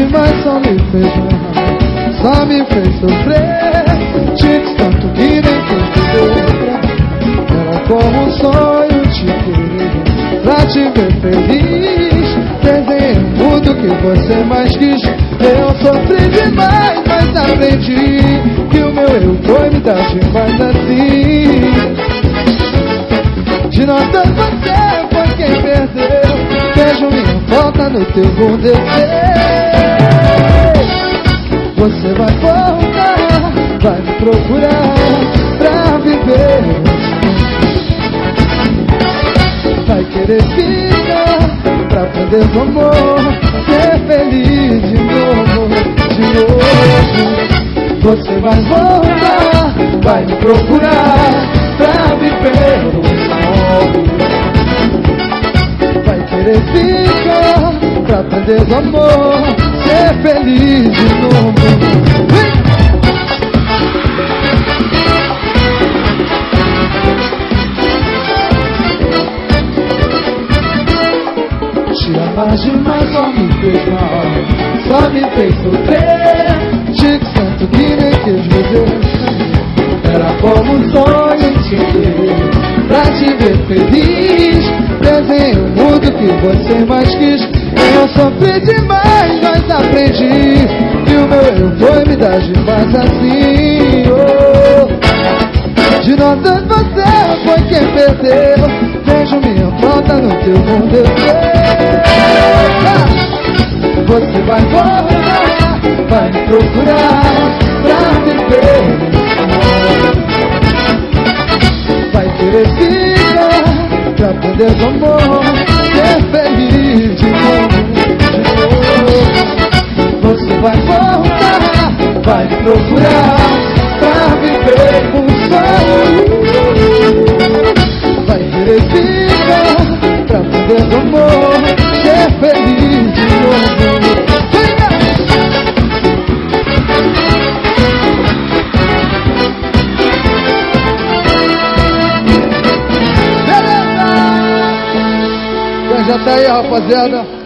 demais, só me fez mal, só me fez sofrer. Te quis tanto que nem quis viver. Era como um sonho te querer, pra te ver feliz. Desenhei um mundo que você mais quis. Eu sofri demais, mas aprendi que o meu eu foi me dar demais assim. De nós dois você foi quem perdeu. Vejo minha falta no teu bom Você vai voltar, vai me procurar pra viver. Vai querer ficar pra aprender o amor, ser feliz de novo, de novo. Você vai voltar, vai me procurar pra viver o amor. Vai querer ficar pra aprender o amor, ser feliz de novo. Te amar demais só me fez mal, só me fez sofrer. Te quis tanto que nem quis viver. Era como um sonho te ver, pra te ver feliz. Desenhei um mundo que você mais quis. Eu sofri demais, mas aprendi que o meu eu foi me dar demais assim. Oh. De nós dois você foi quem perdeu. Vejo minha falta no teu mundo. Você vai voltar, vai me procurar pra viver. Vai querer ficar pra aprender o amor, ser feliz de novo, de novo. Você vai voltar, vai me procurar pra viver um sonho. Vai querer ficar pra aprender o amor, ser feliz de novo. Já tá aí, rapaziada.